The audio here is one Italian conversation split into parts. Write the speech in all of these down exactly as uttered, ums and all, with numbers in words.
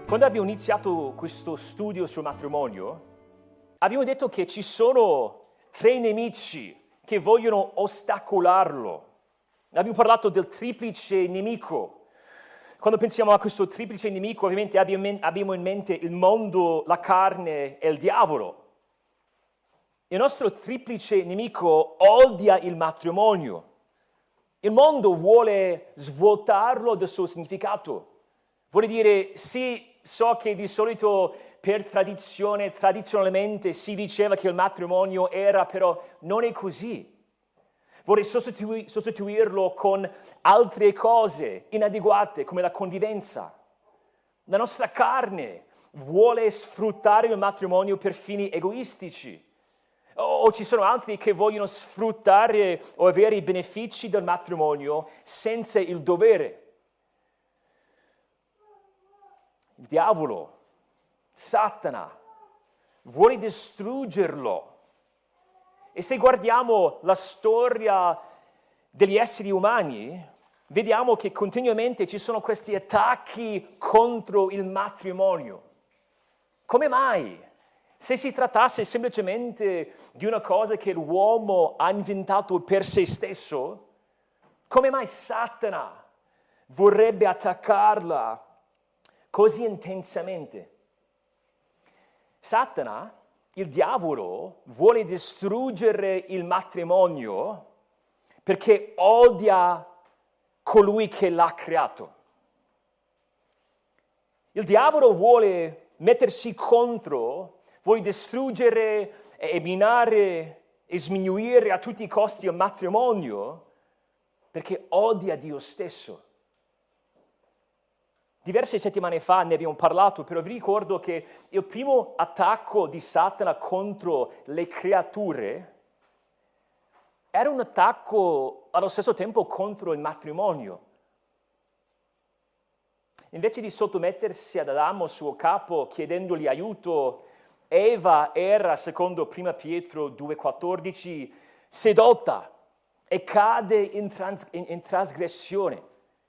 Quando abbiamo iniziato questo studio sul matrimonio, abbiamo detto che ci sono tre nemici che vogliono ostacolarlo. Abbiamo parlato del triplice nemico. Quando pensiamo a questo triplice nemico, ovviamente abbiamo in mente il mondo, la carne e il diavolo. Il nostro triplice nemico odia il matrimonio. Il mondo vuole svuotarlo del suo significato. Vuole dire, sì, so che di solito per tradizione, tradizionalmente si diceva che il matrimonio era, però non è così. Vuole sostitui- sostituirlo con altre cose inadeguate, come la convivenza. La nostra carne vuole sfruttare il matrimonio per fini egoistici. O ci sono altri che vogliono sfruttare o avere i benefici del matrimonio senza il dovere. Il diavolo, Satana, vuole distruggerlo. E se guardiamo la storia degli esseri umani, vediamo che continuamente ci sono questi attacchi contro il matrimonio. Come mai? Se si trattasse semplicemente di una cosa che l'uomo ha inventato per se stesso, come mai Satana vorrebbe attaccarla così intensamente? Satana, il diavolo, vuole distruggere il matrimonio perché odia colui che l'ha creato. Il diavolo vuole mettersi contro, vuole distruggere e minare e sminuire a tutti i costi il matrimonio perché odia Dio stesso. Diverse settimane fa ne abbiamo parlato, però vi ricordo che il primo attacco di Satana contro le creature era un attacco allo stesso tempo contro il matrimonio. Invece di sottomettersi ad Adamo, suo capo, chiedendogli aiuto, Eva era, secondo prima Pietro due quattordici, sedotta e cade in, trans- in, in trasgressione.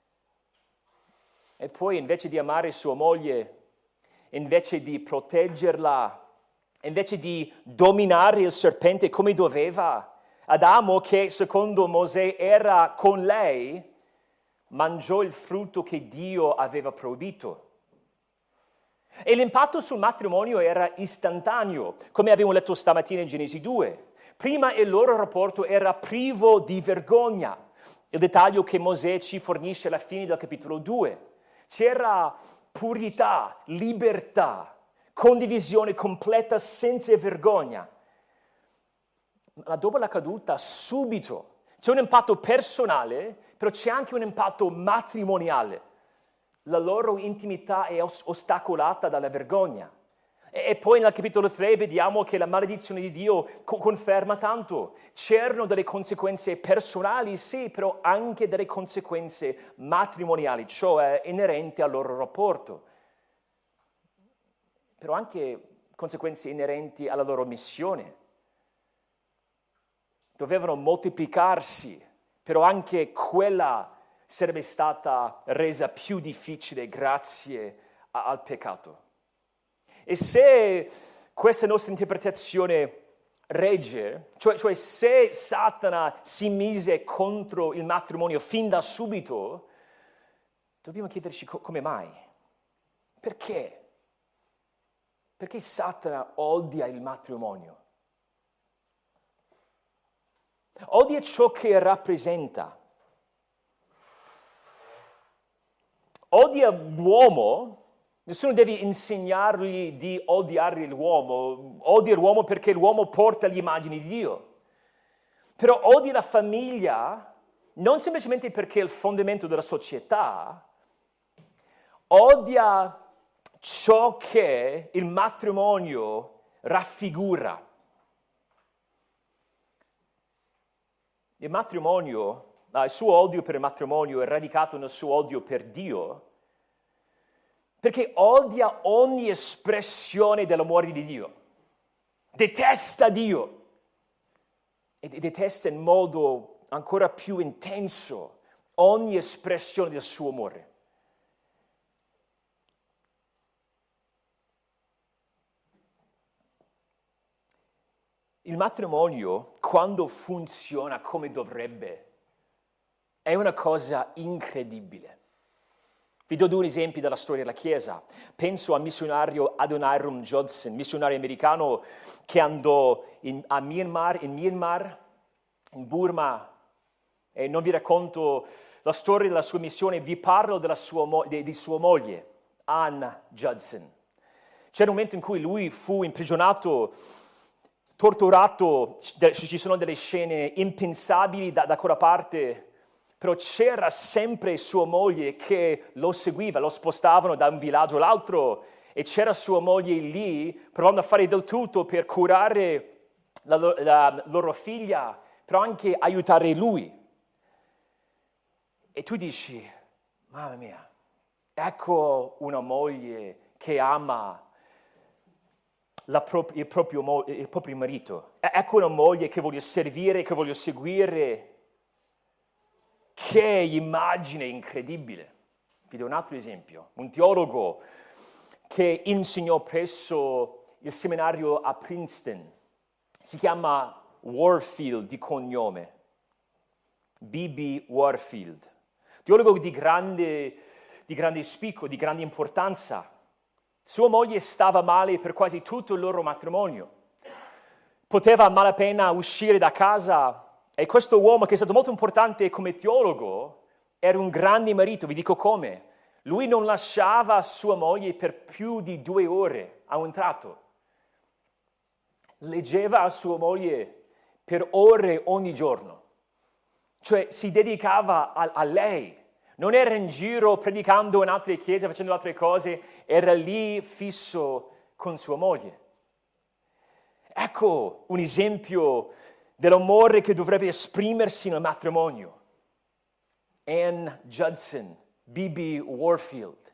E poi invece di amare sua moglie, invece di proteggerla, invece di dominare il serpente come doveva, Adamo, che secondo Mosè era con lei, mangiò il frutto che Dio aveva proibito. E l'impatto sul matrimonio era istantaneo, come abbiamo letto stamattina in Genesi due. Prima il loro rapporto era privo di vergogna, il dettaglio che Mosè ci fornisce alla fine del capitolo due. C'era purità, libertà, condivisione completa senza vergogna. Ma dopo la caduta, subito, c'è un impatto personale, però c'è anche un impatto matrimoniale. La loro intimità è ostacolata dalla vergogna. E poi nel capitolo tre vediamo che la maledizione di Dio conferma tanto. C'erano delle conseguenze personali, sì, però anche delle conseguenze matrimoniali, cioè inerenti al loro rapporto. Però anche conseguenze inerenti alla loro missione. Dovevano moltiplicarsi, però anche quella sarebbe stata resa più difficile grazie a, al peccato. E se questa nostra interpretazione regge, cioè, cioè se Satana si mise contro il matrimonio fin da subito, dobbiamo chiederci co- come mai? Perché? Perché Satana odia il matrimonio? Odia ciò che rappresenta. Odia l'uomo. Nessuno deve insegnargli di odiare l'uomo. Odia l'uomo perché l'uomo porta l'immagine di Dio. Però odia la famiglia non semplicemente perché è il fondamento della società. Odia ciò che il matrimonio raffigura. Il matrimonio, il suo odio per il matrimonio è radicato nel suo odio per Dio, perché odia ogni espressione dell'amore di Dio. Detesta Dio e detesta in modo ancora più intenso ogni espressione del suo amore. Il matrimonio, quando funziona come dovrebbe, è una cosa incredibile. Vi do due esempi dalla storia della Chiesa. Penso al missionario Adoniram Judson, missionario americano che andò in, a Myanmar, in Myanmar, in Burma, e non vi racconto la storia della sua missione, vi parlo della sua mo- di, di sua moglie, Ann Judson. C'era un momento in cui lui fu imprigionato, torturato, ci sono delle scene impensabili da, da quella parte, però c'era sempre sua moglie che lo seguiva, lo spostavano da un villaggio all'altro e c'era sua moglie lì provando a fare del tutto per curare la, la loro figlia, però anche aiutare lui. E tu dici, mamma mia, ecco una moglie che ama la pro- il, proprio, il proprio marito, ecco una moglie che voglio servire, che voglio seguire. Che immagine incredibile! Vi do un altro esempio. Un teologo che insegnò presso il seminario a Princeton, si chiama Warfield di cognome, B B Warfield, teologo di grande, di grande spicco, di grande importanza. Sua moglie stava male per quasi tutto il loro matrimonio. Poteva a malapena uscire da casa. E questo uomo, che è stato molto importante come teologo, era un grande marito, vi dico come. Lui non lasciava sua moglie per più di due ore a un tratto. Leggeva a sua moglie per ore ogni giorno. Cioè si dedicava a, a lei. Non era in giro predicando in altre chiese, facendo altre cose, era lì fisso con sua moglie. Ecco un esempio dell'amore che dovrebbe esprimersi nel matrimonio. Ann Judson, B B Warfield.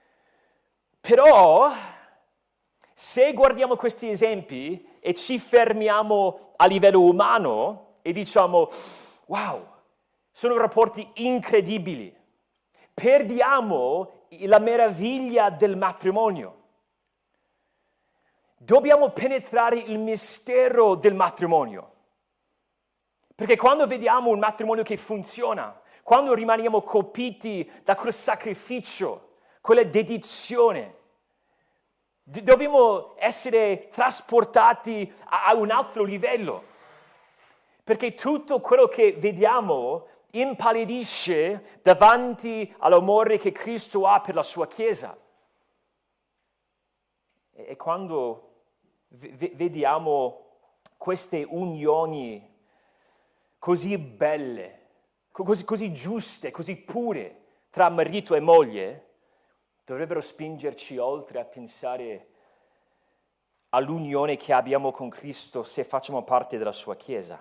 Però, se guardiamo questi esempi e ci fermiamo a livello umano e diciamo, wow, sono rapporti incredibili, perdiamo la meraviglia del matrimonio. Dobbiamo penetrare il mistero del matrimonio. Perché quando vediamo un matrimonio che funziona, quando rimaniamo colpiti da quel sacrificio, quella dedizione, d- dobbiamo essere trasportati a, a un altro livello. Perché tutto quello che vediamo impallidisce davanti all'amore che Cristo ha per la sua Chiesa. E, e quando v- vediamo queste unioni così belle, così, così giuste, così pure tra marito e moglie, dovrebbero spingerci oltre a pensare all'unione che abbiamo con Cristo se facciamo parte della sua Chiesa.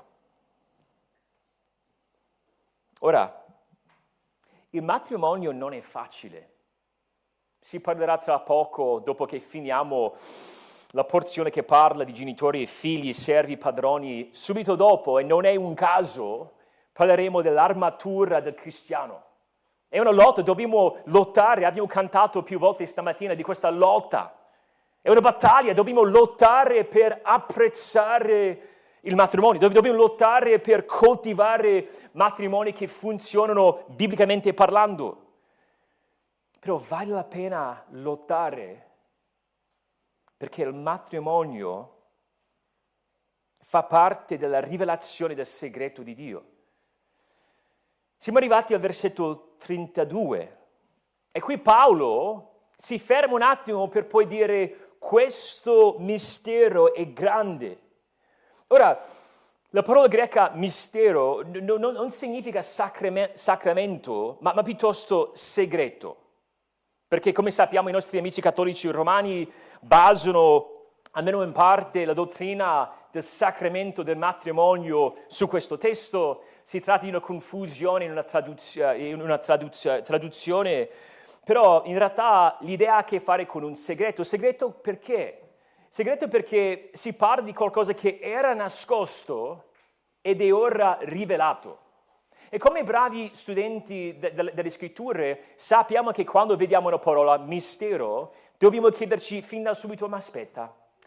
Ora, il matrimonio non è facile. Si parlerà tra poco, dopo che finiamo la porzione che parla di genitori, figli, servi, padroni, subito dopo, e non è un caso, parleremo dell'armatura del cristiano. È una lotta, dobbiamo lottare, abbiamo cantato più volte stamattina di questa lotta. È una battaglia, dobbiamo lottare per apprezzare il matrimonio, dobbiamo lottare per coltivare matrimoni che funzionano biblicamente parlando. Però vale la pena lottare perché il matrimonio fa parte della rivelazione del segreto di Dio. Siamo arrivati al versetto trentadue e qui Paolo si ferma un attimo per poi dire questo mistero è grande. Ora, la parola greca mistero non, non, non significa sacramento, ma, ma piuttosto segreto. Perché come sappiamo i nostri amici cattolici romani basano, almeno in parte, la dottrina del sacramento del matrimonio su questo testo. Si tratta di una confusione in una, traduz- in una traduz- traduzione, però in realtà l'idea ha a che fare con un segreto. Segreto perché? Segreto perché si parla di qualcosa che era nascosto ed è ora rivelato. E come bravi studenti de- de- delle scritture sappiamo che quando vediamo una parola mistero dobbiamo chiederci fin da subito, ma aspetta,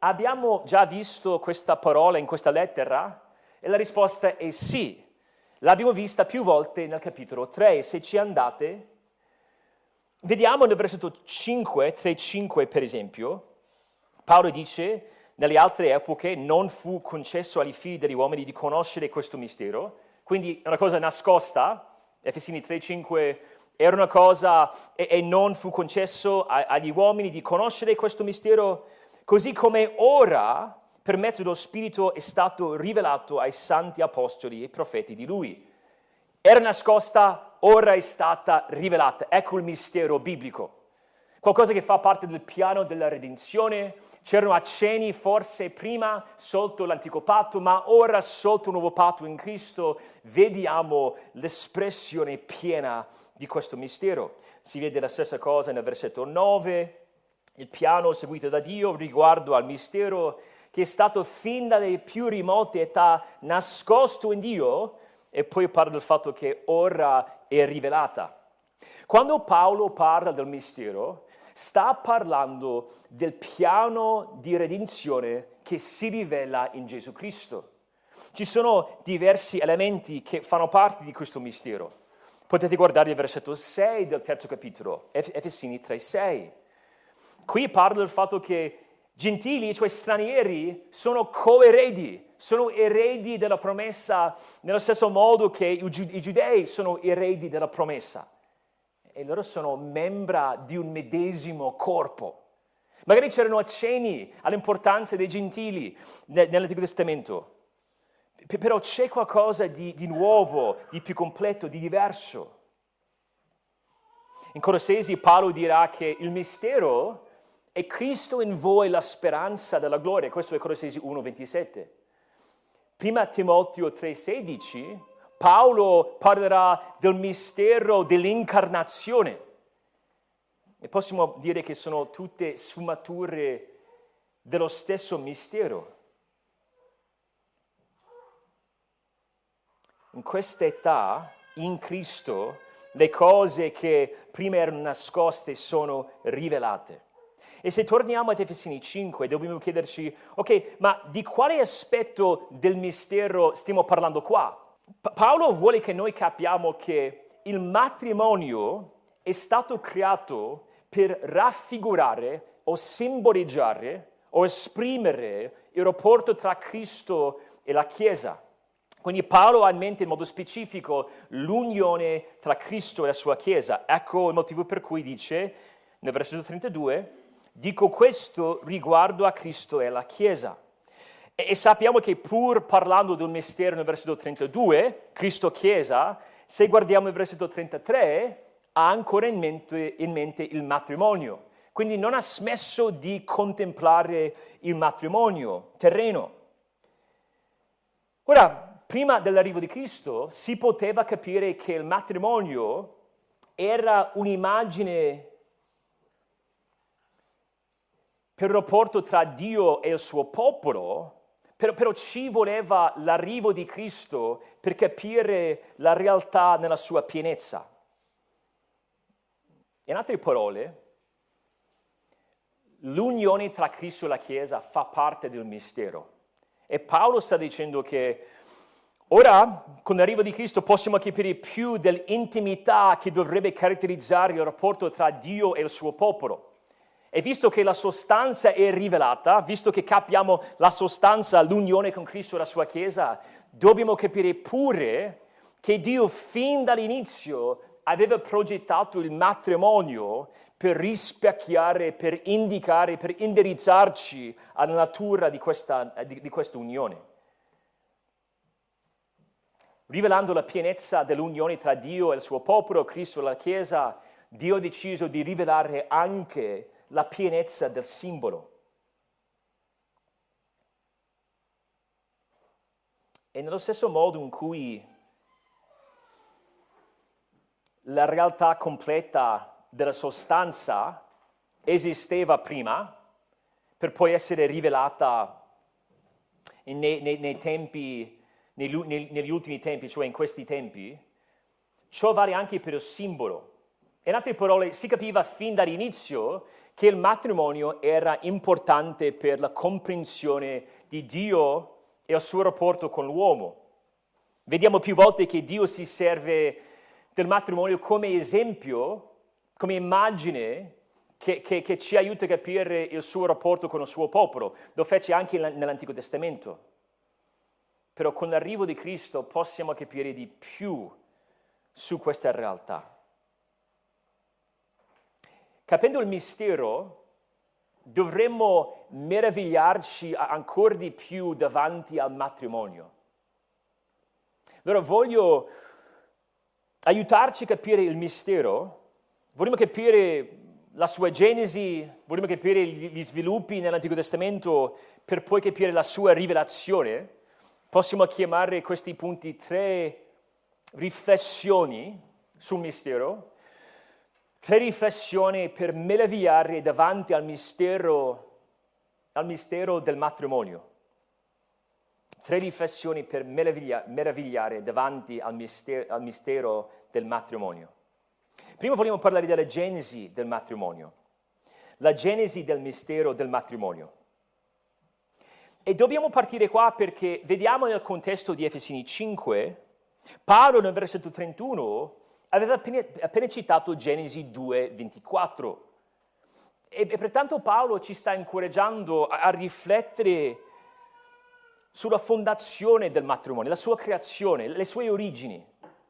abbiamo già visto questa parola in questa lettera? E la risposta è sì. L'abbiamo vista più volte nel capitolo tre. Se ci andate, vediamo nel versetto cinque, tre cinque per esempio, Paolo dice, nelle altre epoche non fu concesso agli figli degli uomini di conoscere questo mistero, quindi è una cosa nascosta, Efesini tre cinque, era una cosa e, e non fu concesso a, agli uomini di conoscere questo mistero, così come ora, per mezzo dello Spirito, è stato rivelato ai santi apostoli e profeti di Lui. Era nascosta, ora è stata rivelata. Ecco il mistero biblico. Qualcosa che fa parte del piano della redenzione. C'erano accenni forse prima sotto l'antico patto, ma ora sotto il nuovo patto in Cristo vediamo l'espressione piena di questo mistero. Si vede la stessa cosa nel versetto nove, il piano seguito da Dio riguardo al mistero che è stato fin dalle più remote età nascosto in Dio, e poi parla del fatto che ora è rivelata. Quando Paolo parla del mistero, sta parlando del piano di redenzione che si rivela in Gesù Cristo. Ci sono diversi elementi che fanno parte di questo mistero. Potete guardare il versetto sei del terzo capitolo, Efesini tre sei. Qui parla del fatto che gentili, cioè stranieri, sono coeredi, sono eredi della promessa nello stesso modo che i giudei sono eredi della promessa. E loro sono membra di un medesimo corpo. Magari c'erano accenni all'importanza dei gentili nell'Antico Testamento, però c'è qualcosa di, di nuovo, di più completo, di diverso. In Colossesi Paolo dirà che il mistero è Cristo in voi, la speranza della gloria. Questo è Colossesi uno ventisette. Prima Timoteo tre sedici, Paolo parlerà del mistero dell'incarnazione. E possiamo dire che sono tutte sfumature dello stesso mistero. In questa età, in Cristo, le cose che prima erano nascoste sono rivelate. E se torniamo ad Efesini cinque, dobbiamo chiederci, ok, ma di quale aspetto del mistero stiamo parlando qua? Pa- Paolo vuole che noi capiamo che il matrimonio è stato creato per raffigurare o simboleggiare o esprimere il rapporto tra Cristo e la Chiesa. Quindi Paolo ha in mente in modo specifico l'unione tra Cristo e la sua Chiesa. Ecco il motivo per cui dice nel versetto trentadue, dico questo riguardo a Cristo e alla Chiesa. E, e sappiamo che pur parlando di un mistero nel versetto trentadue, Cristo-Chiesa, se guardiamo il versetto trentatré, ha ancora in mente, in mente il matrimonio. Quindi non ha smesso di contemplare il matrimonio terreno. Ora, prima dell'arrivo di Cristo, si poteva capire che il matrimonio era un'immagine per il rapporto tra Dio e il suo popolo, però, però ci voleva l'arrivo di Cristo per capire la realtà nella sua pienezza. In altre parole, l'unione tra Cristo e la Chiesa fa parte del mistero. E Paolo sta dicendo che ora, con l'arrivo di Cristo, possiamo capire più dell'intimità che dovrebbe caratterizzare il rapporto tra Dio e il suo popolo. E visto che la sostanza è rivelata, visto che capiamo la sostanza, l'unione con Cristo e la sua Chiesa, dobbiamo capire pure che Dio fin dall'inizio aveva progettato il matrimonio per rispecchiare, per indicare, per indirizzarci alla natura di questa, di, di questa unione. Rivelando la pienezza dell'unione tra Dio e il suo popolo, Cristo e la Chiesa, Dio ha deciso di rivelare anche la pienezza del simbolo. E nello stesso modo in cui la realtà completa della sostanza esisteva prima, per poi essere rivelata nei, nei, nei tempi, nei, negli ultimi tempi, cioè in questi tempi, ciò vale anche per il simbolo. In altre parole, si capiva fin dall'inizio che il matrimonio era importante per la comprensione di Dio e il suo rapporto con l'uomo. Vediamo più volte che Dio si serve del matrimonio come esempio, come immagine che, che, che ci aiuta a capire il suo rapporto con il suo popolo. Lo fece anche nell'Antico Testamento. Però con l'arrivo di Cristo possiamo capire di più su questa realtà. Capendo il mistero, dovremmo meravigliarci ancora di più davanti al matrimonio. Allora voglio aiutarci a capire il mistero, vogliamo capire la sua genesi, vogliamo capire gli sviluppi nell'Antico Testamento per poi capire la sua rivelazione. Possiamo chiamare questi punti tre riflessioni sul mistero, tre riflessioni per meravigliare davanti al mistero, al mistero del matrimonio. Tre riflessioni per meraviglia, meravigliare davanti al mistero, al mistero del matrimonio. Prima vogliamo parlare della genesi del matrimonio, la genesi del mistero del matrimonio. E dobbiamo partire qua perché vediamo nel contesto di Efesini cinque, Paolo nel versetto trentuno aveva appena, appena citato Genesi due ventiquattro. E, e pertanto Paolo ci sta incoraggiando a, a riflettere sulla fondazione del matrimonio, la sua creazione, le sue origini.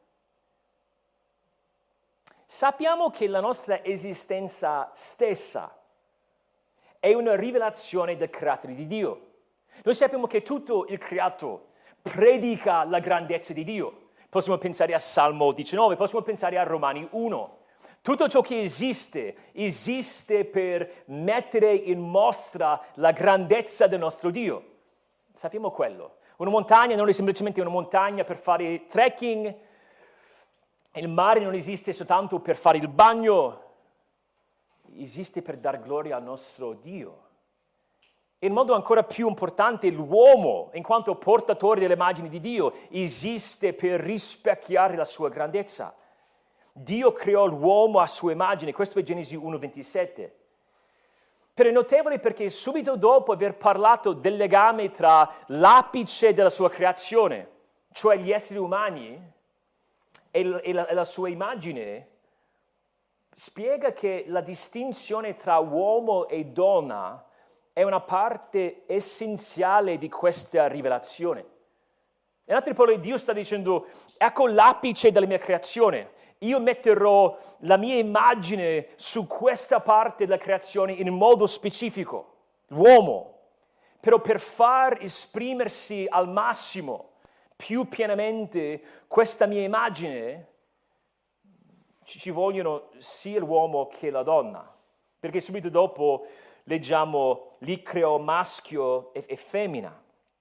Sappiamo che la nostra esistenza stessa è una rivelazione del carattere di Dio. Noi sappiamo che tutto il creato predica la grandezza di Dio. Possiamo pensare a Salmo diciannove, possiamo pensare a Romani uno. Tutto ciò che esiste, esiste per mettere in mostra la grandezza del nostro Dio. Sappiamo quello. Una montagna non è semplicemente una montagna per fare trekking, il mare non esiste soltanto per fare il bagno, esiste per dar gloria al nostro Dio. In modo ancora più importante, l'uomo, in quanto portatore delle immagini di Dio, esiste per rispecchiare la sua grandezza. Dio creò l'uomo a sua immagine, questo è Genesi uno ventisette. Però è notevole perché subito dopo aver parlato del legame tra l'apice della sua creazione, cioè gli esseri umani, e la, e la, e la sua immagine, spiega che la distinzione tra uomo e donna è una parte essenziale di questa rivelazione. In altre parole, Dio sta dicendo, ecco l'apice della mia creazione. Io metterò la mia immagine su questa parte della creazione in modo specifico, l'uomo, però per far esprimersi al massimo, più pienamente, questa mia immagine, ci vogliono sia l'uomo che la donna, perché subito dopo leggiamo, li creò maschio e, e femmina.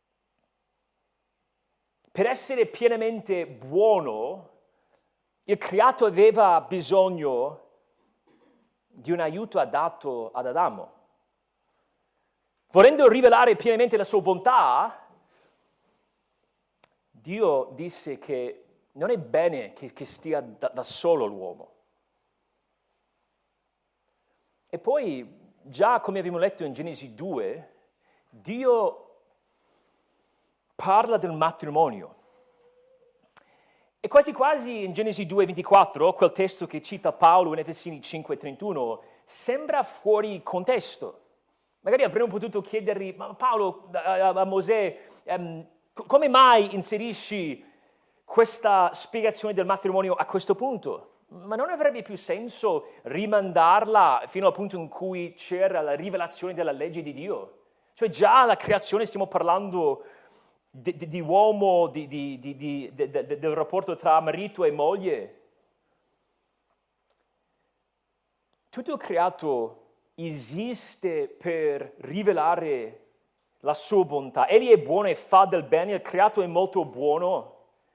Per essere pienamente buono, il creato aveva bisogno di un aiuto adatto ad Adamo. Volendo rivelare pienamente la sua bontà, Dio disse che non è bene che, che stia da, da solo l'uomo. E poi, già come abbiamo letto in Genesi due, Dio parla del matrimonio. E quasi quasi in Genesi due ventiquattro, quel testo che cita Paolo in Efesini cinque trentuno, sembra fuori contesto. Magari avremmo potuto chiedergli, ma Paolo, a, a Mosè, um, come mai inserisci questa spiegazione del matrimonio a questo punto? Ma non avrebbe più senso rimandarla fino al punto in cui c'era la rivelazione della legge di Dio? Cioè già alla creazione stiamo parlando di, di, di uomo, di, di, di, di, di, di, del rapporto tra marito e moglie. Tutto il creato esiste per rivelare la sua bontà. Egli è buono e fa del bene, il creato è molto buono.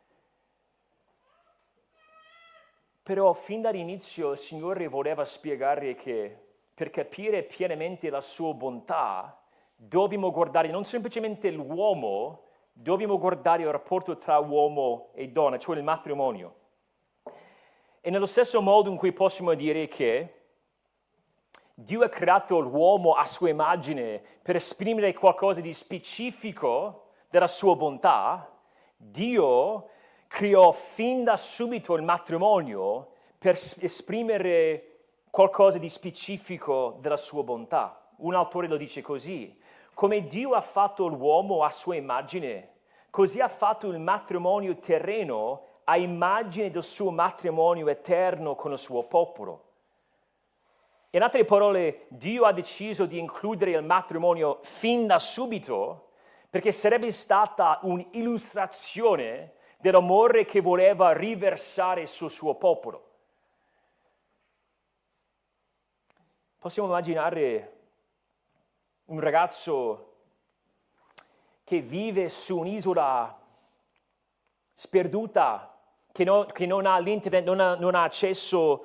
Però fin dall'inizio il Signore voleva spiegare che per capire pienamente la sua bontà dobbiamo guardare non semplicemente l'uomo, dobbiamo guardare il rapporto tra uomo e donna, cioè il matrimonio. E nello stesso modo in cui possiamo dire che Dio ha creato l'uomo a sua immagine per esprimere qualcosa di specifico della sua bontà, Dio creò fin da subito il matrimonio per esprimere qualcosa di specifico della sua bontà. Un autore lo dice così: come Dio ha fatto l'uomo a sua immagine, così ha fatto il matrimonio terreno a immagine del suo matrimonio eterno con il suo popolo. In altre parole, Dio ha deciso di includere il matrimonio fin da subito perché sarebbe stata un'illustrazione dell'amore che voleva riversare sul suo popolo. Possiamo immaginare un ragazzo che vive su un'isola sperduta, che, no, che non ha l'internet, non ha, non ha accesso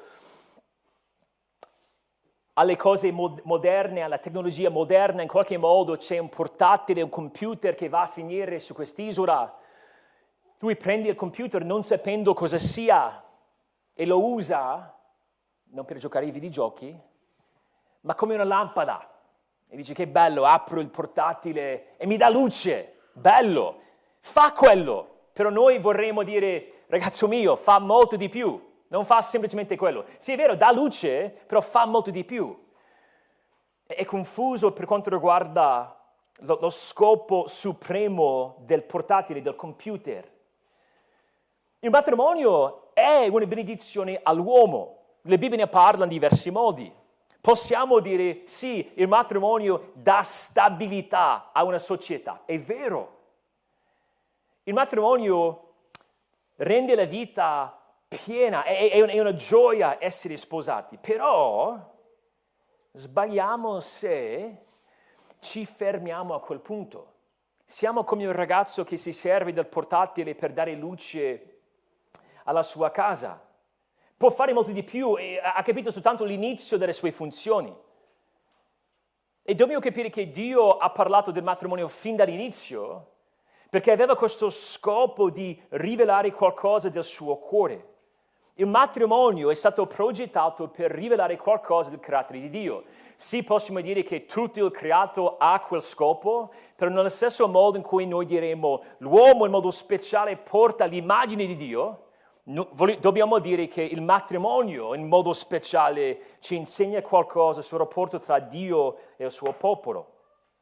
alle cose moderne, alla tecnologia moderna. In qualche modo c'è un portatile, un computer che va a finire su quest'isola. Lui prende il computer non sapendo cosa sia e lo usa, non per giocare ai videogiochi, ma come una lampada. E dice: che bello, apro il portatile e mi dà luce, bello, fa quello. Però noi vorremmo dire: ragazzo mio, fa molto di più. Non fa semplicemente quello. Sì, è vero, dà luce, però fa molto di più. È confuso per quanto riguarda lo, lo scopo supremo del portatile, del computer. Il matrimonio è una benedizione all'uomo. Le Bibbie ne parlano in diversi modi. Possiamo dire: sì, il matrimonio dà stabilità a una società. È vero. Il matrimonio rende la vita piena, è, è una gioia essere sposati, però sbagliamo se ci fermiamo a quel punto. Siamo come un ragazzo che si serve del portatile per dare luce alla sua casa. Può fare molto di più e ha capito soltanto l'inizio delle sue funzioni. E dobbiamo capire che Dio ha parlato del matrimonio fin dall'inizio perché aveva questo scopo di rivelare qualcosa del suo cuore. Il matrimonio è stato progettato per rivelare qualcosa del carattere di Dio. Sì, possiamo dire che tutto il creato ha quel scopo, però nello stesso modo in cui noi diremo l'uomo in modo speciale porta l'immagine di Dio, no, dobbiamo dire che il matrimonio in modo speciale ci insegna qualcosa sul rapporto tra Dio e il suo popolo.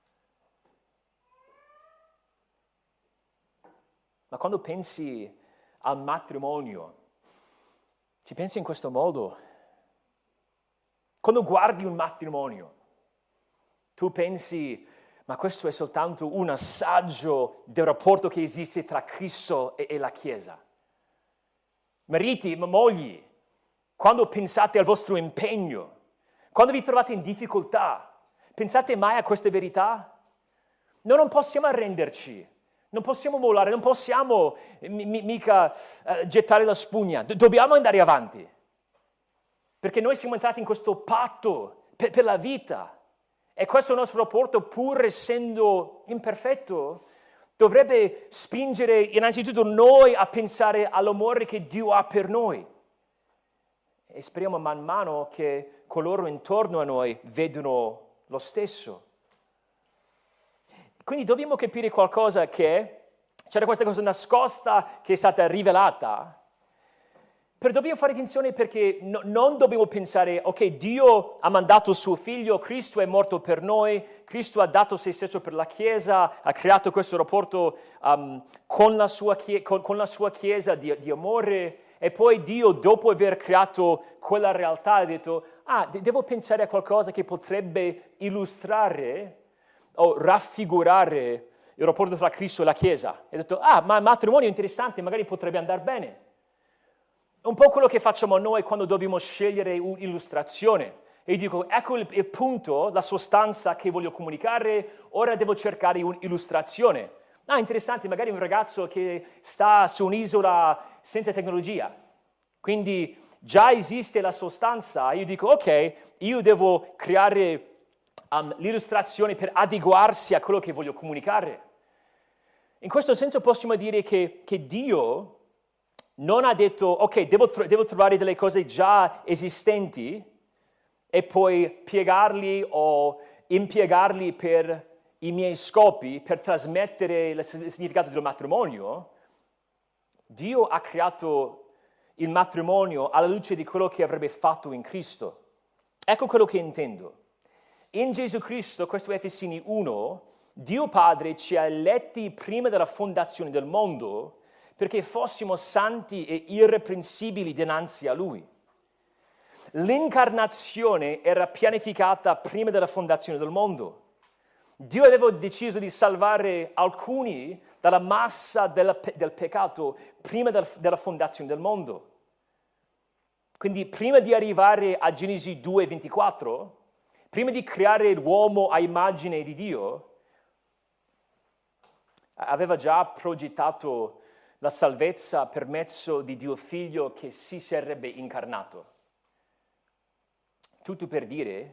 Ma quando pensi al matrimonio, ci pensi in questo modo? Quando guardi un matrimonio, tu pensi: ma questo è soltanto un assaggio del rapporto che esiste tra Cristo e, e la Chiesa. Mariti, ma mogli, quando pensate al vostro impegno, quando vi trovate in difficoltà, pensate mai a queste verità? Noi non possiamo arrenderci. Non possiamo mollare, non possiamo mi, mi, mica uh, gettare la spugna. Do- dobbiamo andare avanti. Perché noi siamo entrati in questo patto per, per la vita. E questo nostro rapporto, pur essendo imperfetto, dovrebbe spingere innanzitutto noi a pensare all'amore che Dio ha per noi. E speriamo man mano che coloro intorno a noi vedono lo stesso. Quindi dobbiamo capire qualcosa, che c'era questa cosa nascosta che è stata rivelata, però dobbiamo fare attenzione perché no, non dobbiamo pensare: ok, Dio ha mandato il suo figlio, Cristo è morto per noi, Cristo ha dato se stesso per la Chiesa, ha creato questo rapporto um, con, la sua chie- con, con la sua Chiesa di, di amore, e poi Dio, dopo aver creato quella realtà, ha detto: ah, de- devo pensare a qualcosa che potrebbe illustrare o raffigurare il rapporto tra Cristo e la Chiesa. E ha detto: ah, ma il matrimonio è interessante, magari potrebbe andare bene. Un po' quello che facciamo noi quando dobbiamo scegliere un'illustrazione. E io dico: ecco il, il punto, la sostanza che voglio comunicare, ora devo cercare un'illustrazione. Ah, interessante, magari un ragazzo che sta su un'isola senza tecnologia. Quindi già esiste la sostanza. Io dico: ok, io devo creare Um, l'illustrazione per adeguarsi a quello che voglio comunicare. In questo senso possiamo dire che, che Dio non ha detto, ok, devo, tro- devo trovare delle cose già esistenti e poi piegarli o impiegarli per i miei scopi, per trasmettere il significato del matrimonio. Dio ha creato il matrimonio alla luce di quello che avrebbe fatto in Cristo. Ecco quello che intendo. In Gesù Cristo, questo è Efesini uno, Dio Padre ci ha eletti prima della fondazione del mondo perché fossimo santi e irreprensibili dinanzi a Lui. L'incarnazione era pianificata prima della fondazione del mondo. Dio aveva deciso di salvare alcuni dalla massa del, pe- del peccato prima del, della fondazione del mondo. Quindi prima di arrivare a Genesi due ventiquattro, prima di creare l'uomo a immagine di Dio, aveva già progettato la salvezza per mezzo di Dio Figlio che si sarebbe incarnato. Tutto per dire,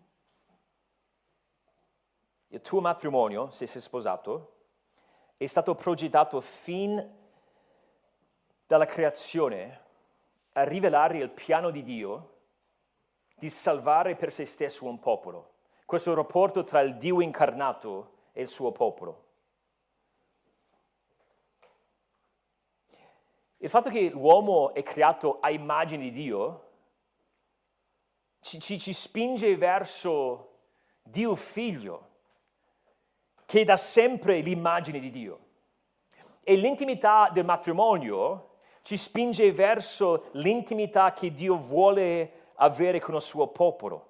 il tuo matrimonio, se sei sposato, è stato progettato fin dalla creazione a rivelare il piano di Dio di salvare per se stesso un popolo. Questo rapporto tra il Dio incarnato e il suo popolo. Il fatto che l'uomo è creato a immagine di Dio ci, ci, ci spinge verso Dio Figlio, che è da sempre l'immagine di Dio. E l'intimità del matrimonio ci spinge verso l'intimità che Dio vuole avere con il suo popolo.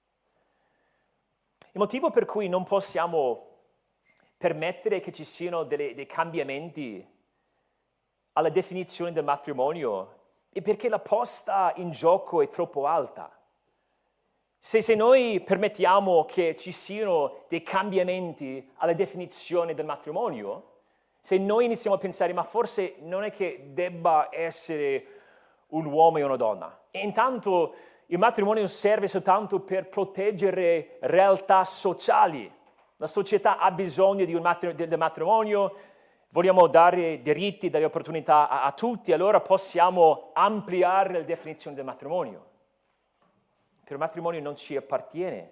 Il motivo per cui non possiamo permettere che ci siano delle, dei cambiamenti alla definizione del matrimonio è perché la posta in gioco è troppo alta. Se, se noi permettiamo che ci siano dei cambiamenti alla definizione del matrimonio, se noi iniziamo a pensare, ma forse non è che debba essere un uomo e una donna, e intanto il matrimonio serve soltanto per proteggere realtà sociali. La società ha bisogno di un matri- del matrimonio, vogliamo dare diritti, dare opportunità a, a tutti, allora possiamo ampliare la definizione del matrimonio. Per il matrimonio non ci appartiene.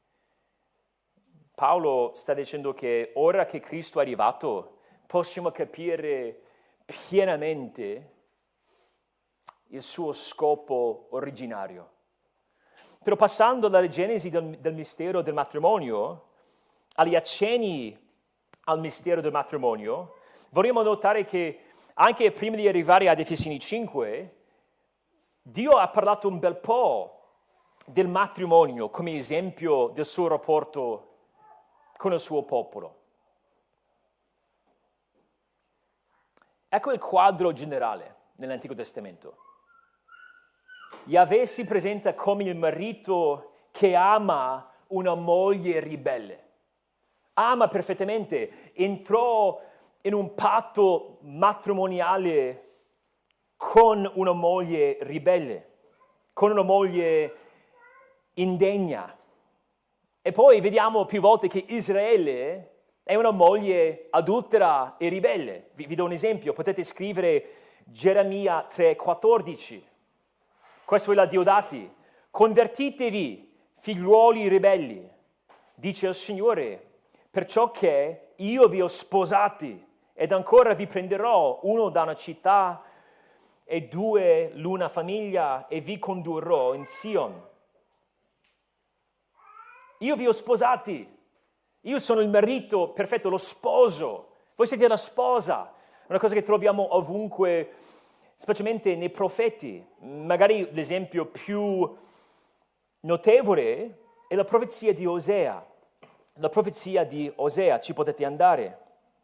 Paolo sta dicendo che ora che Cristo è arrivato, possiamo capire pienamente il suo scopo originario. Però passando dalla genesi del, del mistero del matrimonio agli accenni al mistero del matrimonio, vorremmo notare che anche prima di arrivare ad Efesini cinque, Dio ha parlato un bel po' del matrimonio come esempio del suo rapporto con il suo popolo. Ecco il quadro generale nell'Antico Testamento. Yahweh si presenta come il marito che ama una moglie ribelle. Ama perfettamente, entrò in un patto matrimoniale con una moglie ribelle, con una moglie indegna. E poi vediamo più volte che Israele è una moglie adultera e ribelle. Vi, vi do un esempio, potete scrivere Geremia tre quattordici. Questo è la Diodati. Convertitevi, figliuoli ribelli, dice il Signore, perciò che io vi ho sposati ed ancora vi prenderò uno da una città e due l'una famiglia e vi condurrò in Sion. Io vi ho sposati, io sono il marito perfetto, lo sposo, voi siete la sposa, una cosa che troviamo ovunque, specialmente nei profeti. Magari l'esempio più notevole è la profezia di Osea. La profezia di Osea, ci potete andare.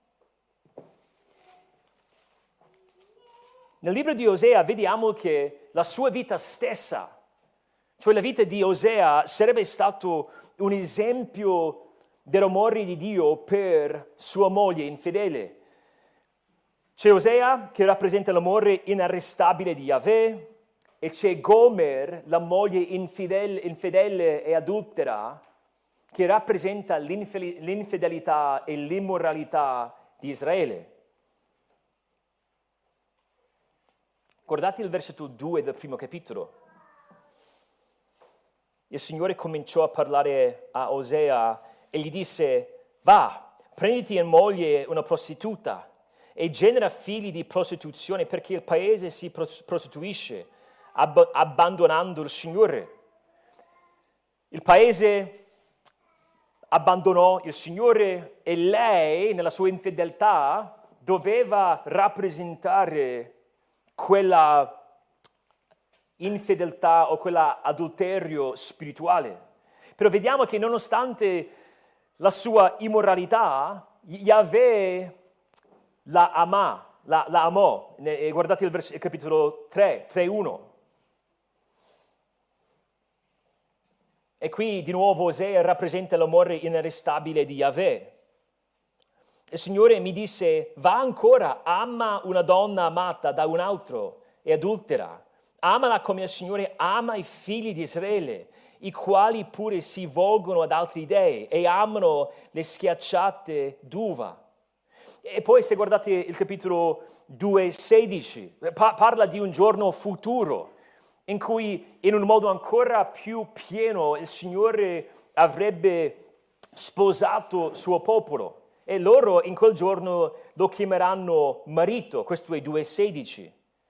Nel libro di Osea vediamo che la sua vita stessa, cioè la vita di Osea, sarebbe stato un esempio dell'amore di Dio per sua moglie infedele. C'è Osea che rappresenta l'amore inarrestabile di Yahweh e c'è Gomer, la moglie infidele, infedele e adultera, che rappresenta l'infedelità e l'immoralità di Israele. Guardate il versetto due del primo capitolo. Il Signore cominciò a parlare a Osea e gli disse: va, prenditi in moglie una prostituta e genera figli di prostituzione, perché il paese si prostituisce, ab- abbandonando il Signore. Il paese abbandonò il Signore e lei, nella sua infedeltà, doveva rappresentare quella infedeltà o quella adulterio spirituale. Però vediamo che nonostante la sua immoralità, Yahweh la amò, la, la amò. Guardate il, vers- il capitolo tre, tre uno. E qui di nuovo Osea rappresenta l'amore inarrestabile di Yahweh. Il Signore mi disse: va ancora, ama una donna amata da un altro e adultera. Amala come il Signore ama i figli di Israele, i quali pure si volgono ad altri dei e amano le schiacciate d'uva. E poi se guardate il capitolo due sedici, parla di un giorno futuro in cui in un modo ancora più pieno il Signore avrebbe sposato il suo popolo e loro in quel giorno lo chiameranno marito. Questo è due sedici.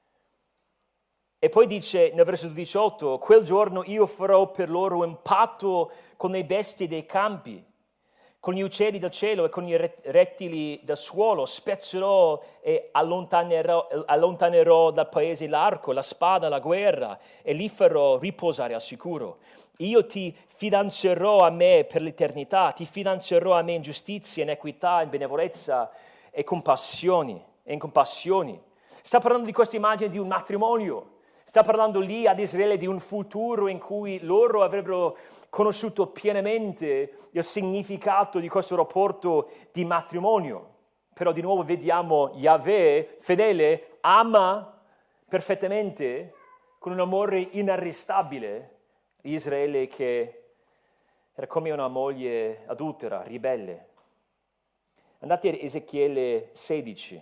E poi dice nel versetto diciotto: quel giorno io farò per loro un patto con le bestie dei campi, con gli uccelli del cielo e con i rettili del suolo. Spezzerò e allontanerò, allontanerò dal paese l'arco, la spada, la guerra, e li farò riposare al sicuro. Io ti fidanzerò a me per l'eternità, ti fidanzerò a me in giustizia, in equità, in benevolenza e compassioni, e in compassioni. Sta parlando di questa immagine di un matrimonio. Sta parlando lì ad Israele di un futuro in cui loro avrebbero conosciuto pienamente il significato di questo rapporto di matrimonio. Però di nuovo vediamo Yahweh, fedele, ama perfettamente, con un amore inarrestabile, Israele che era come una moglie adultera, ribelle. Andate a Ezechiele sedici.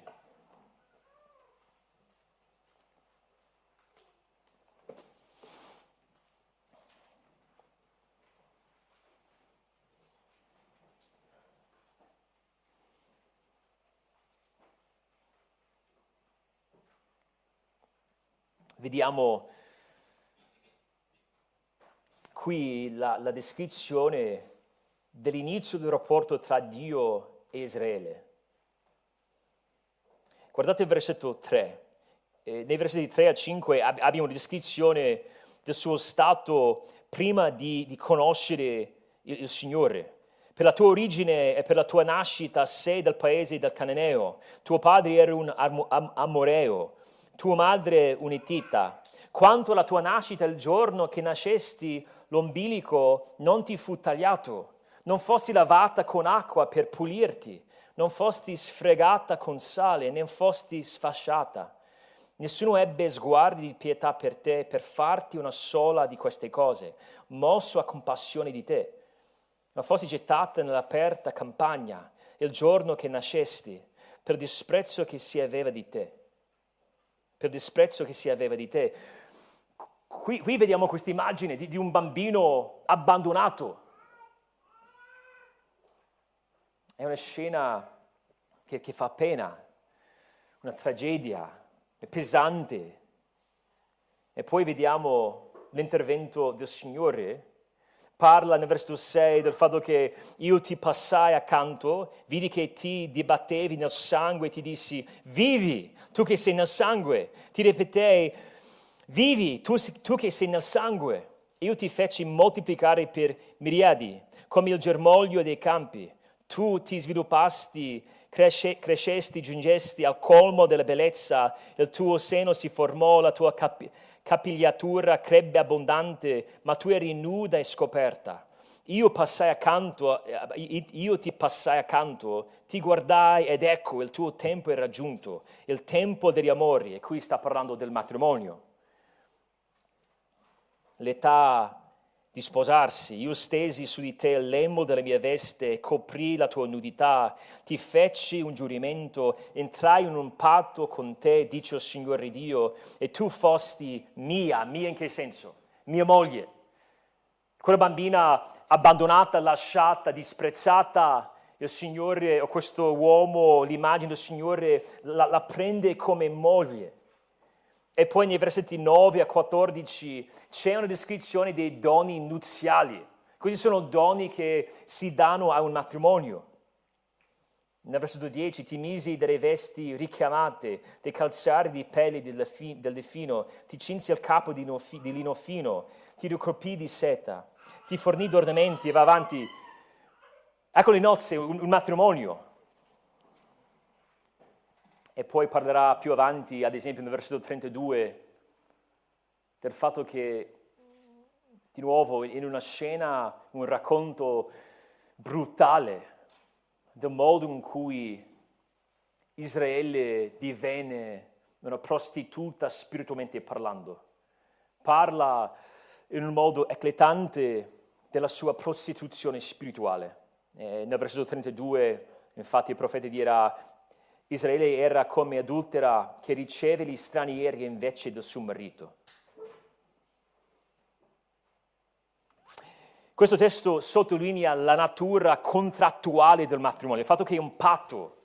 Vediamo qui la, la descrizione dell'inizio del rapporto tra Dio e Israele. Guardate il versetto tre. Eh, nei versetti tre a cinque ab- abbiamo una descrizione del suo stato prima di, di conoscere il, il Signore. Per la tua origine e per la tua nascita sei del paese del Cananeo. Tuo padre era un am- am- Amoreo. Tua madre un'Ittita. Quanto alla tua nascita, il giorno che nascesti, l'ombilico non ti fu tagliato, non fosti lavata con acqua per pulirti, non fosti sfregata con sale, né fosti sfasciata. Nessuno ebbe sguardi di pietà per te, per farti una sola di queste cose, mosso a compassione di te. Ma fosti gettata nell'aperta campagna, il giorno che nascesti, per disprezzo che si aveva di te. Per disprezzo che si aveva di te. Qui, qui vediamo questa immagine di, di un bambino abbandonato. È una scena che, che fa pena, una tragedia, è pesante. E poi vediamo l'intervento del Signore. Parla nel versetto sei del fatto che io ti passai accanto, vidi che ti dibattevi nel sangue e ti dissi: vivi, tu che sei nel sangue. Ti ripetei: vivi, tu, tu che sei nel sangue. Io ti feci moltiplicare per miriadi, come il germoglio dei campi. Tu ti sviluppasti, cresce, crescesti, giungesti al colmo della bellezza, il tuo seno si formò, la tua capi- capigliatura crebbe abbondante, ma tu eri nuda e scoperta. Io passai accanto, io ti passai accanto, ti guardai ed ecco il tuo tempo è raggiunto, il tempo degli amori. E qui sta parlando del matrimonio. L'età di sposarsi. Io stesi su di te il lembo della mia veste, coprì la tua nudità, ti feci un giuramento, entrai in un patto con te, dice il Signore Dio, e tu fosti mia, mia in che senso? Mia moglie. Quella bambina abbandonata, lasciata, disprezzata, il Signore, o questo uomo, l'immagine del Signore, la, la prende come moglie. E poi nei versetti nove a quattordici c'è una descrizione dei doni nuziali. Questi sono doni che si danno a un matrimonio. Nel versetto dieci, ti misi delle vesti richiamate, dei calzari di pelle del delfino, ti cinsi il capo di, nofi, di lino fino, ti ricoprì di seta, ti fornì d'ornamenti e va avanti. Ecco le nozze, un, un matrimonio. E poi parlerà più avanti, ad esempio nel versetto trentadue, del fatto che, di nuovo, in una scena, un racconto brutale del modo in cui Israele divenne una prostituta spiritualmente parlando. Parla in un modo eclatante della sua prostituzione spirituale. E nel versetto trentadue, infatti, il profeta dirà: Israele era come adultera che riceve gli stranieri invece del suo marito. Questo testo sottolinea la natura contrattuale del matrimonio, il fatto che è un patto,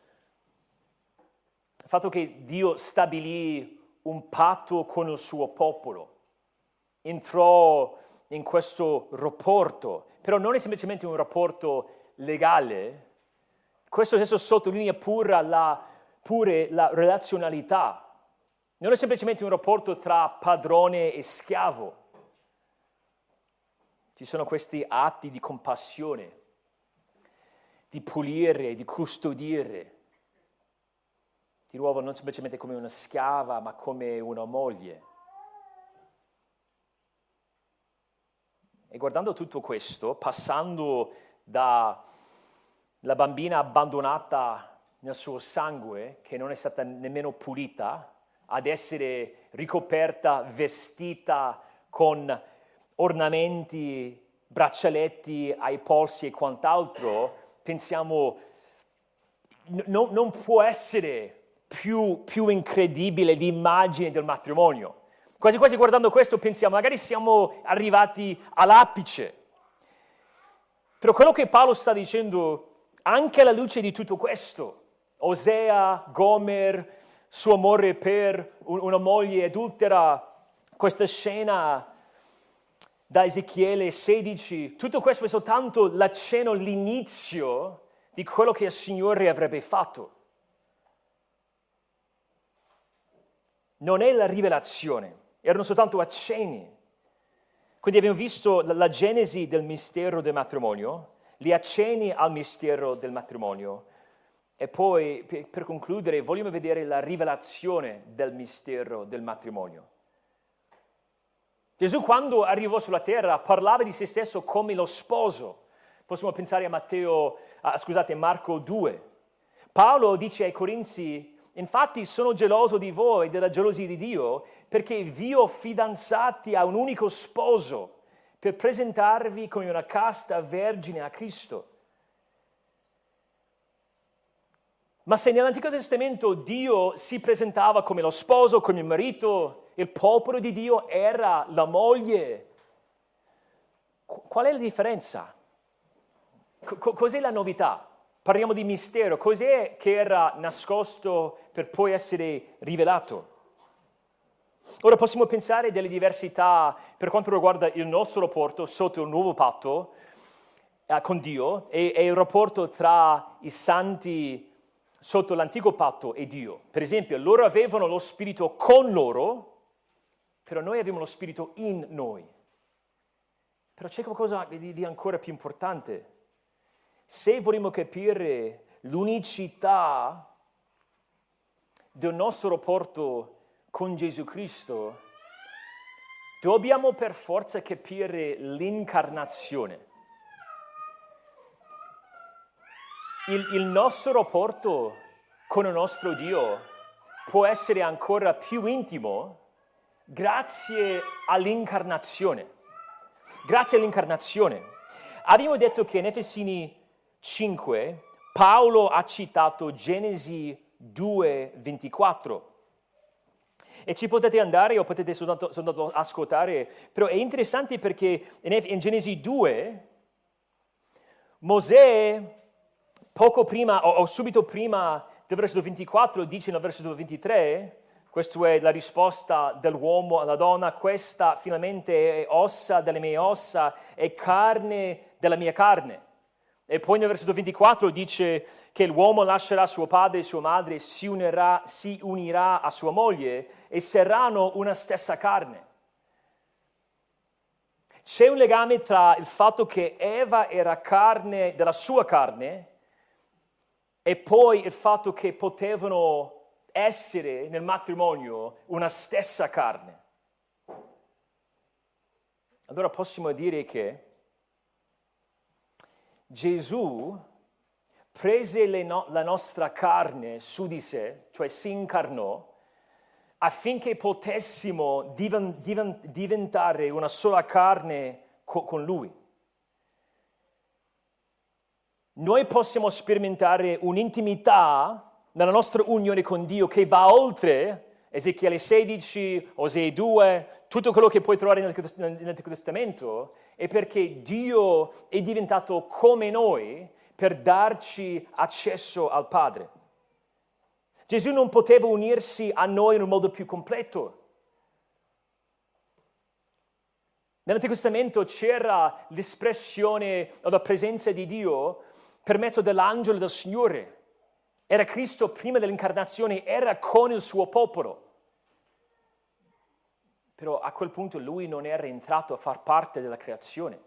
il fatto che Dio stabilì un patto con il suo popolo, entrò in questo rapporto, però non è semplicemente un rapporto legale. Questo testo sottolinea pure la, pure la relazionalità. Non è semplicemente un rapporto tra padrone e schiavo. Ci sono questi atti di compassione, di pulire, di custodire. Di nuovo, non semplicemente come una schiava, ma come una moglie. E guardando tutto questo, passando da la bambina abbandonata nel suo sangue, che non è stata nemmeno pulita, ad essere ricoperta, vestita con ornamenti, braccialetti ai polsi e quant'altro, pensiamo, no, non può essere più, più incredibile l'immagine del matrimonio. Quasi quasi guardando questo pensiamo, magari siamo arrivati all'apice. Però quello che Paolo sta dicendo, anche alla luce di tutto questo, Osea, Gomer, suo amore per una moglie adultera, questa scena da Ezechiele sedici, tutto questo è soltanto l'accenno, l'inizio di quello che il Signore avrebbe fatto. Non è la rivelazione, erano soltanto accenni. Quindi abbiamo visto la genesi del mistero del matrimonio, gli accenni al mistero del matrimonio e poi per concludere vogliamo vedere la rivelazione del mistero del matrimonio. Gesù quando arrivò sulla terra parlava di se stesso come lo sposo. Possiamo pensare a Matteo, ah, scusate, Marco due. Paolo dice ai Corinzi: infatti sono geloso di voi e della gelosia di Dio, perché vi ho fidanzati a un unico sposo per presentarvi come una casta vergine a Cristo. Ma se nell'Antico Testamento Dio si presentava come lo sposo, come il marito, il popolo di Dio era la moglie. Qual è la differenza? C- cos'è la novità? Parliamo di mistero. Cos'è che era nascosto per poi essere rivelato? Ora possiamo pensare delle diversità per quanto riguarda il nostro rapporto sotto il nuovo patto eh, con Dio e, e il rapporto tra i santi sotto l'antico patto e Dio. Per esempio, loro avevano lo Spirito con loro, però noi abbiamo lo Spirito in noi. Però c'è qualcosa di, di ancora più importante. Se vogliamo capire l'unicità del nostro rapporto con Gesù Cristo, dobbiamo per forza capire l'incarnazione. Il, il nostro rapporto con il nostro Dio può essere ancora più intimo grazie all'incarnazione. grazie all'incarnazione. Abbiamo detto che in Efesini cinque Paolo ha citato Genesi due ventiquattro. E ci potete andare o potete soltanto, soltanto ascoltare, però è interessante perché in, in Genesi due Mosè, poco prima o, o subito prima del versetto ventiquattro, dice nel versetto ventitré, questa è la risposta dell'uomo alla donna, questa finalmente è ossa delle mie ossa, è carne della mia carne. E poi nel versetto ventiquattro dice che l'uomo lascerà suo padre e sua madre, si unirà, si unirà a sua moglie e saranno una stessa carne. C'è un legame tra il fatto che Eva era carne della sua carne e poi il fatto che potevano essere nel matrimonio una stessa carne. Allora possiamo dire che Gesù prese le no- la nostra carne su di sé, cioè si incarnò, affinché potessimo diven- diven- diventare una sola carne co- con Lui. Noi possiamo sperimentare un'intimità nella nostra unione con Dio che va oltre Ezechiele sedici, Osee due, tutto quello che puoi trovare nel, nell'Antico Testamento, è perché Dio è diventato come noi per darci accesso al Padre. Gesù non poteva unirsi a noi in un modo più completo. Nell'Antico Testamento c'era l'espressione o la presenza di Dio per mezzo dell'angelo del Signore. Era Cristo prima dell'incarnazione, era con il suo popolo. Però a quel punto lui non era entrato a far parte della creazione.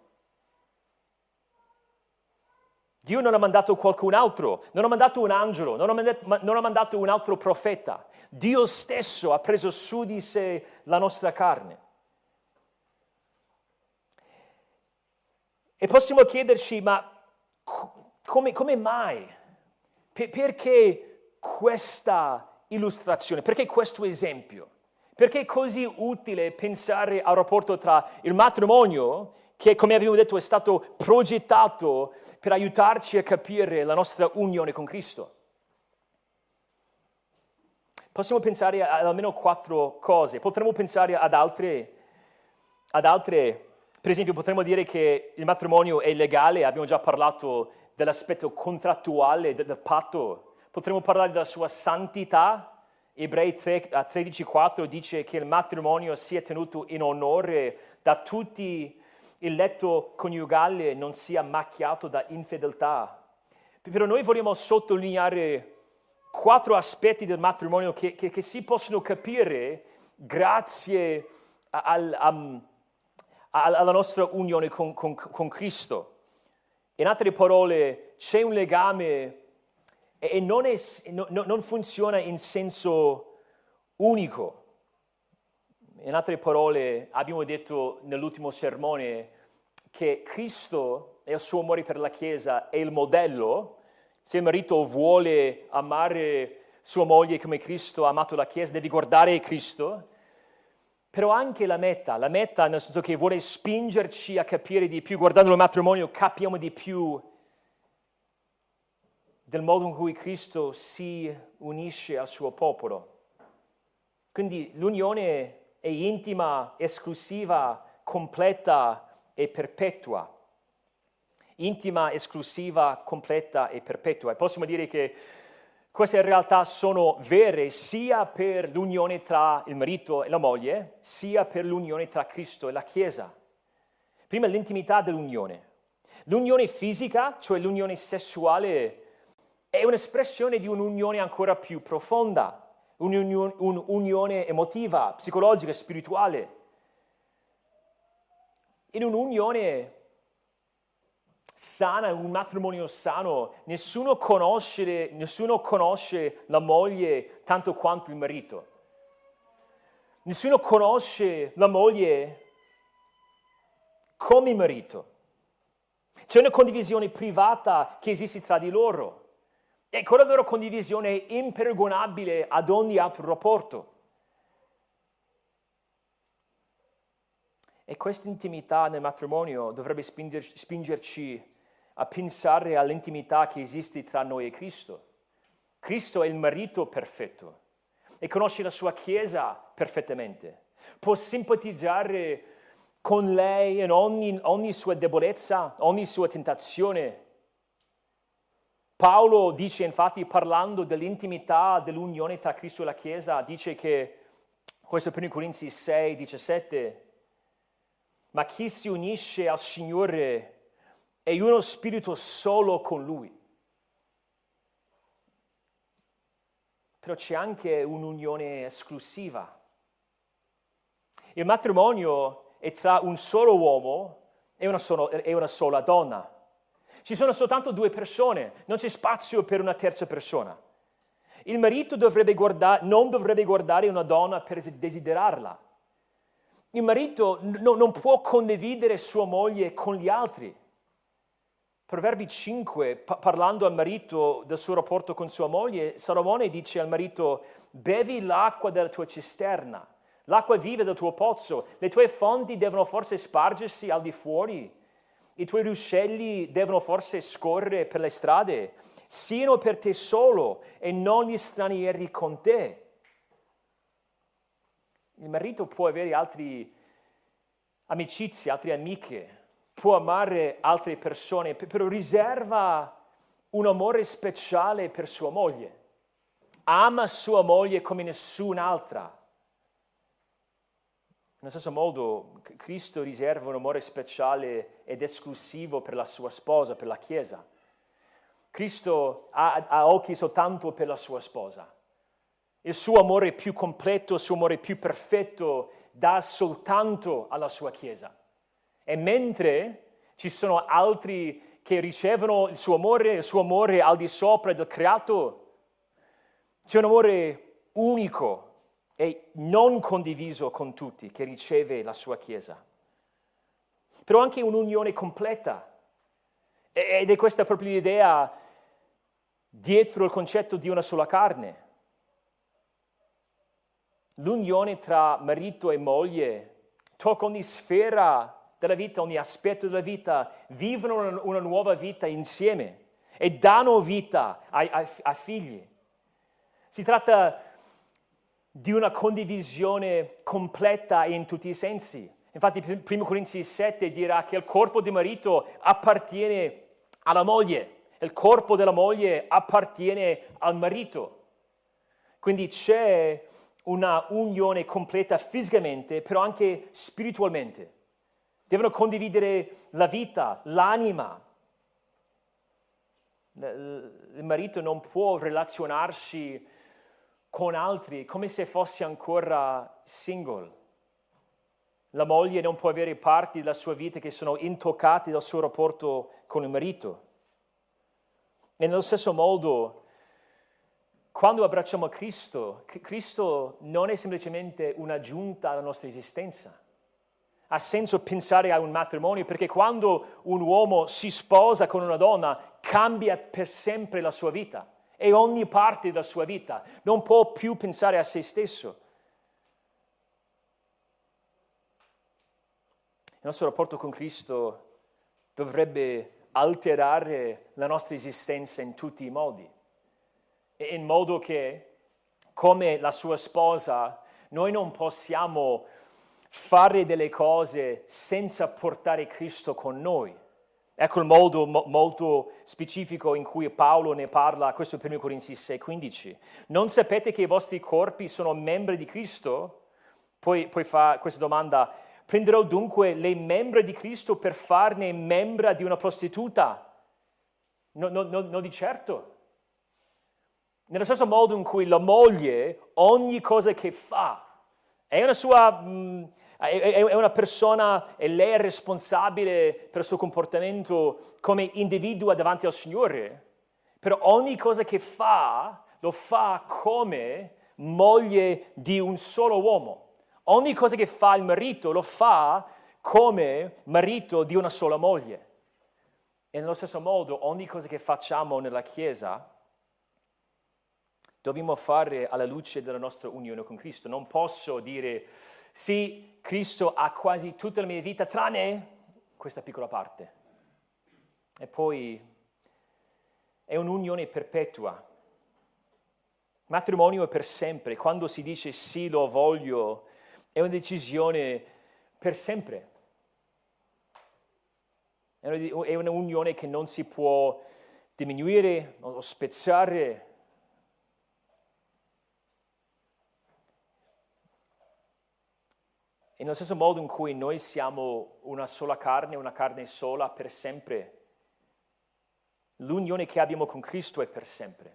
Dio non ha mandato qualcun altro, non ha mandato un angelo, non ha mandato, non ha mandato un altro profeta. Dio stesso ha preso su di sé la nostra carne. E possiamo chiederci, ma come, come mai? Perché questa illustrazione? Perché questo esempio? Perché è così utile pensare al rapporto tra il matrimonio, che come abbiamo detto è stato progettato per aiutarci a capire la nostra unione con Cristo? Possiamo pensare ad almeno quattro cose, potremmo pensare ad altre, ad altre, per esempio potremmo dire che il matrimonio è legale, abbiamo già parlato dell'aspetto contrattuale del, del patto, potremmo parlare della sua santità. Ebrei tredici quattro dice che il matrimonio sia tenuto in onore da tutti, il letto coniugale non sia macchiato da infedeltà. Però noi vogliamo sottolineare quattro aspetti del matrimonio che, che, che si possono capire grazie al, um, alla nostra unione con, con, con Cristo. In altre parole, c'è un legame e non, è, no, non funziona in senso unico. In altre parole, abbiamo detto nell'ultimo sermone che Cristo e il suo amore per la Chiesa è il modello. Se il marito vuole amare sua moglie come Cristo ha amato la Chiesa, deve guardare Cristo. Però anche la meta, la meta nel senso che vuole spingerci a capire di più, guardando il matrimonio capiamo di più del modo in cui Cristo si unisce al suo popolo. Quindi l'unione è intima, esclusiva, completa e perpetua. Intima, esclusiva, completa e perpetua. E possiamo dire che queste realtà sono vere sia per l'unione tra il marito e la moglie, sia per l'unione tra Cristo e la Chiesa. Prima l'intimità dell'unione. L'unione fisica, cioè l'unione sessuale, è un'espressione di un'unione ancora più profonda, un'unione, un'unione emotiva, psicologica, spirituale. In un'unione sana, un matrimonio sano, nessuno conosce, nessuno conosce la moglie tanto quanto il marito. Nessuno conosce la moglie come il marito. C'è una condivisione privata che esiste tra di loro. E quella loro condivisione è imparagonabile ad ogni altro rapporto. E questa intimità nel matrimonio dovrebbe spinger- spingerci a pensare all'intimità che esiste tra noi e Cristo. Cristo è il marito perfetto e conosce la sua Chiesa perfettamente. Può simpatizzare con lei in ogni, ogni sua debolezza, ogni sua tentazione. Paolo dice infatti, parlando dell'intimità, dell'unione tra Cristo e la Chiesa, dice che, questo è primo Corinzi sei, diciassette, ma chi si unisce al Signore è uno spirito solo con Lui. Però c'è anche un'unione esclusiva. Il matrimonio è tra un solo uomo e una, solo, e una sola donna. Ci sono soltanto due persone, non c'è spazio per una terza persona. Il marito dovrebbe guardare, non dovrebbe guardare una donna per desiderarla. Il marito no, non può condividere sua moglie con gli altri. Proverbi cinque, pa- parlando al marito del suo rapporto con sua moglie, Salomone dice al marito: bevi l'acqua della tua cisterna, l'acqua viva del tuo pozzo, le tue fonti devono forse spargersi al di fuori, i tuoi ruscelli devono forse scorrere per le strade, siano per te solo e non gli stranieri con te. Il marito può avere altre amicizie, altre amiche, può amare altre persone, però riserva un amore speciale per sua moglie. Ama sua moglie come nessun'altra. Nello stesso modo, Cristo riserva un amore speciale ed esclusivo per la sua sposa, per la Chiesa. Cristo ha, ha occhi soltanto per la sua sposa. Il suo amore più completo, il suo amore più perfetto dà soltanto alla sua Chiesa. E mentre ci sono altri che ricevono il suo amore, il suo amore al di sopra del creato, c'è un amore unico e non condiviso con tutti che riceve la sua Chiesa. Però anche un'unione completa. Ed è questa proprio l'idea dietro il concetto di una sola carne. L'unione tra marito e moglie tocca ogni sfera della vita, ogni aspetto della vita, vivono una, una nuova vita insieme e danno vita ai, ai, ai figli. Si tratta di una condivisione completa in tutti i sensi. Infatti primo Corinzi sette dirà che il corpo del marito appartiene alla moglie, il corpo della moglie appartiene al marito. Quindi c'è una unione completa fisicamente, però anche spiritualmente. Devono condividere la vita, l'anima. Il marito non può relazionarsi con altri come se fosse ancora single. La moglie non può avere parti della sua vita che sono intoccate dal suo rapporto con il marito. E nello stesso modo, quando abbracciamo Cristo, Cristo non è semplicemente un'aggiunta alla nostra esistenza. Ha senso pensare a un matrimonio perché quando un uomo si sposa con una donna cambia per sempre la sua vita e ogni parte della sua vita. Non può più pensare a se stesso. Il nostro rapporto con Cristo dovrebbe alterare la nostra esistenza in tutti i modi, in modo che, come la sua sposa, noi non possiamo fare delle cose senza portare Cristo con noi. Ecco il modo mo- molto specifico in cui Paolo ne parla, questo è primo Corinzi sei quindici. Non sapete che i vostri corpi sono membri di Cristo? Poi, poi fa questa domanda: prenderò dunque le membra di Cristo per farne membra di una prostituta? No, no, no, no di certo. Nello stesso modo in cui la moglie, ogni cosa che fa, è una sua, mh, è una persona e lei è responsabile per il suo comportamento come individua davanti al Signore, però ogni cosa che fa, lo fa come moglie di un solo uomo. Ogni cosa che fa il marito lo fa come marito di una sola moglie. E nello stesso modo ogni cosa che facciamo nella Chiesa dobbiamo fare alla luce della nostra unione con Cristo. Non posso dire, sì, Cristo ha quasi tutta la mia vita, tranne questa piccola parte. E poi è un'unione perpetua. Matrimonio è per sempre. Quando si dice sì, lo voglio, è una decisione per sempre. È un'unione che non si può diminuire o spezzare. E nello stesso modo in cui noi siamo una sola carne, una carne sola per sempre, l'unione che abbiamo con Cristo è per sempre.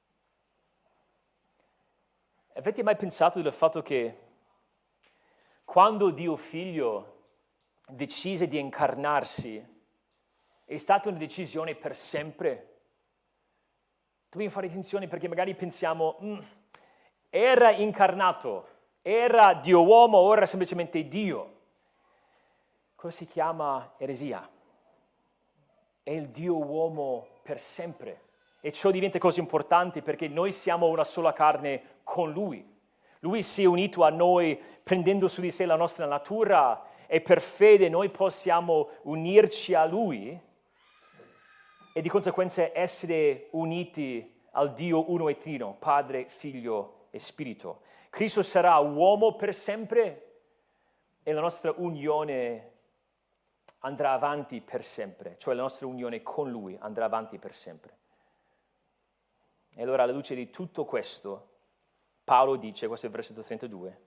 Avete mai pensato del fatto che quando Dio Figlio decise di incarnarsi, è stata una decisione per sempre? Dobbiamo fare attenzione perché magari pensiamo, mm, era incarnato, era Dio uomo, ora è semplicemente Dio. Cosa si chiama eresia? È il Dio uomo per sempre. E ciò diventa così importante perché noi siamo una sola carne con Lui. Lui si è unito a noi prendendo su di sé la nostra natura e per fede noi possiamo unirci a Lui e di conseguenza essere uniti al Dio uno e trino, Padre, Figlio e Spirito. Cristo sarà uomo per sempre e la nostra unione andrà avanti per sempre, cioè la nostra unione con Lui andrà avanti per sempre. E allora alla luce di tutto questo, Paolo dice, questo è il versetto trentadue,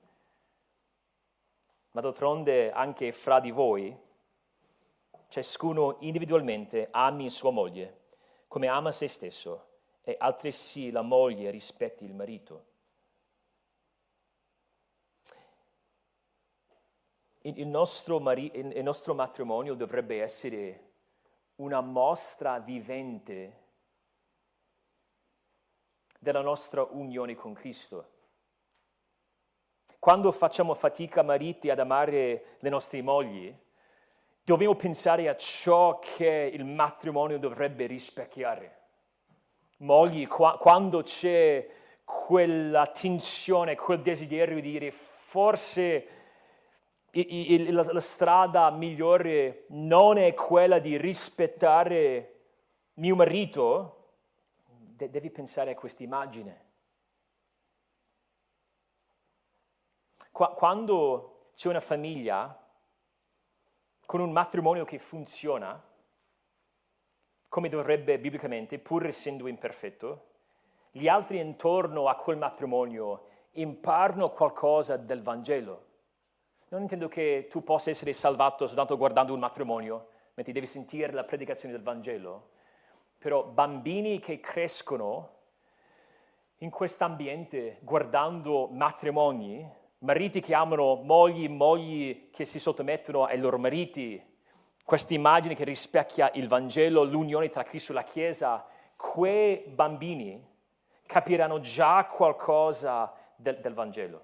ma d'altronde anche fra di voi, ciascuno individualmente ami sua moglie, come ama se stesso, e altresì la moglie rispetti il marito. Il nostro, mari- il nostro matrimonio dovrebbe essere una mostra vivente della nostra unione con Cristo. Quando facciamo fatica, mariti, ad amare le nostre mogli, dobbiamo pensare a ciò che il matrimonio dovrebbe rispecchiare. Mogli, qua- quando c'è quella tensione, quel desiderio di dire forse i- i- la, la strada migliore non è quella di rispettare mio marito, de- devi pensare a questa immagine. Qua- quando c'è una famiglia con un matrimonio che funziona, come dovrebbe biblicamente, pur essendo imperfetto, gli altri intorno a quel matrimonio imparano qualcosa del Vangelo. Non intendo che tu possa essere salvato soltanto guardando un matrimonio, mentre devi sentire la predicazione del Vangelo, però bambini che crescono in quest'ambiente guardando matrimoni, mariti che amano mogli, mogli che si sottomettono ai loro mariti, questa immagine che rispecchia il Vangelo, l'unione tra Cristo e la Chiesa, quei bambini capiranno già qualcosa del, del Vangelo.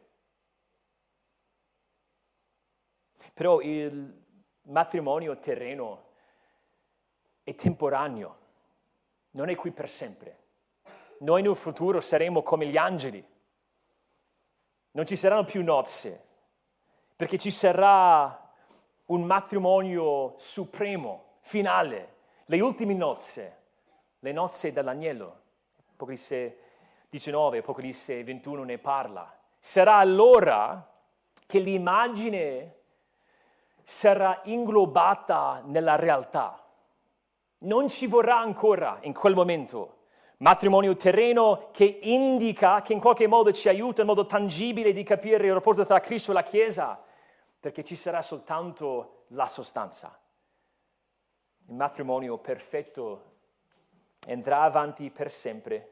Però il matrimonio terreno è temporaneo, non è qui per sempre. Noi nel futuro saremo come gli angeli. Non ci saranno più nozze, perché ci sarà un matrimonio supremo, finale, le ultime nozze, le nozze dell'agnello. Apocalisse diciannove, Apocalisse ventuno ne parla. Sarà allora che l'immagine sarà inglobata nella realtà. Non ci vorrà ancora in quel momento matrimonio terreno che indica, che in qualche modo ci aiuta in modo tangibile di capire il rapporto tra Cristo e la Chiesa, perché ci sarà soltanto la sostanza. Il matrimonio perfetto andrà avanti per sempre,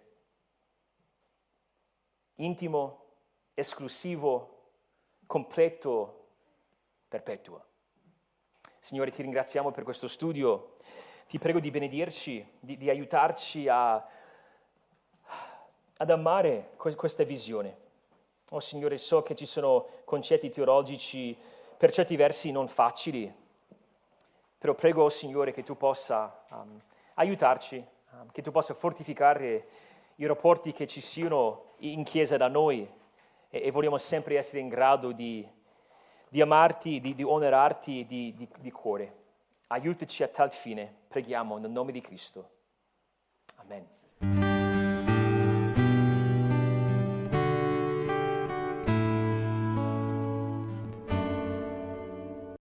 intimo, esclusivo, completo, perpetuo. Signore, ti ringraziamo per questo studio. Ti prego di benedirci, di, di aiutarci a, ad amare questa visione. Oh Signore, so che ci sono concetti teologici per certi versi non facili, però prego, oh Signore, che tu possa um, aiutarci, um, che tu possa fortificare i rapporti che ci siano in chiesa da noi e, e vogliamo sempre essere in grado di, di amarti, di, di onorarti di, di, di cuore. Aiutaci a tal fine, preghiamo nel nome di Cristo. Amen.